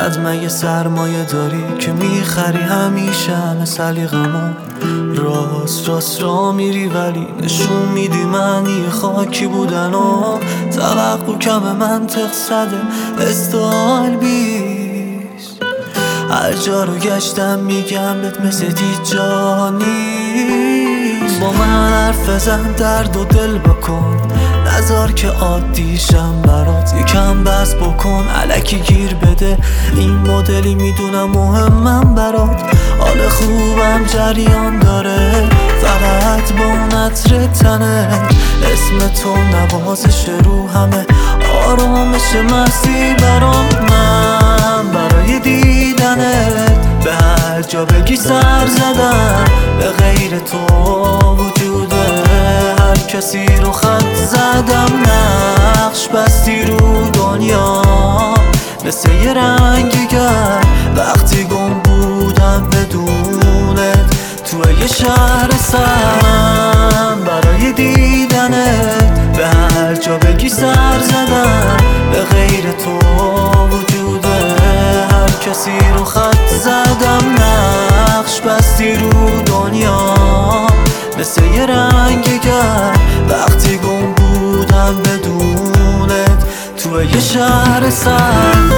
بعد مگه سرمایه داری که میخری همیشه همه سلیقمو راست را میری ولی نشون میدی معنی خاکی بودن و توقع کم منطق صده استایل بیست. هر جا رو گشتم میگم بهت مثل دید جا نیست. با من حرف بزن درد و دل بکن نذار که عادیشم برات یکم بس بکن الکی گیر بده این مدلی میدونم مهمم برات حال خوبم جریان داره فقط با اون عطر تنه اسم تو نوازش رو همه آرامش مسیر برام من برای دیدنت به هر جا بگی سر زدم به غیر تو وجوده هر کسی رو خط زدم نقش بستی رو دنیا مثل یه رنگیگر وقتی گم بودم بدونت توی یه شهر سرم برای دیدنت به هر جا بگی سر زدم به غیر تو وجوده هر کسی رو خط زدم نقش بستی رو دنیا مثل یه رنگیگر وقتی گم بودم بدونت توی یه شهر سرد.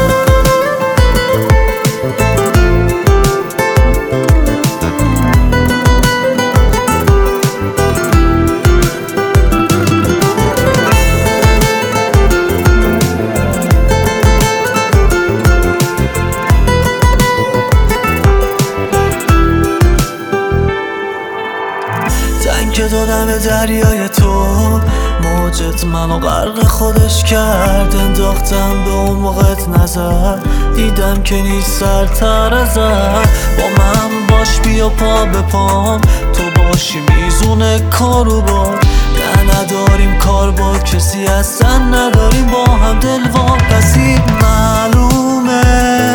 که دادم به دریای تو موجت منو غرق خودش کرد انداختم به اون موقعت نظر دیدم که نیست سرتر ازت با من باش بیا پا به پام تو باشی میزونه کارو با نه نداریم کار با کسی اصلا نداریم با هم دل واپسی معلومه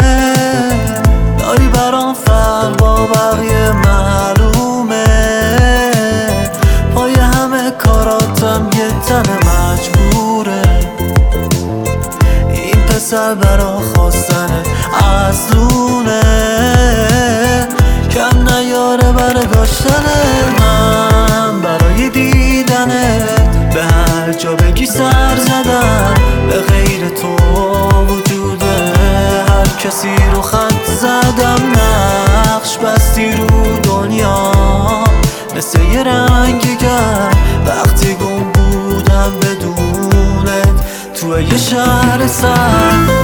داری برام فرق با بقیه معلومه پای همه کاراتم یه تن مجبوره این پسر برا خواستنت اصلونه کم نیاره برا داشتنت من برای دیدنت به هر جا بگی سر زدم به غیر تو وجوده هر کسی رو خط زدم نقش بستی رو دنیا مثل یه رنگیگر وقتی گم بودم بدونت توی یه شهر سرد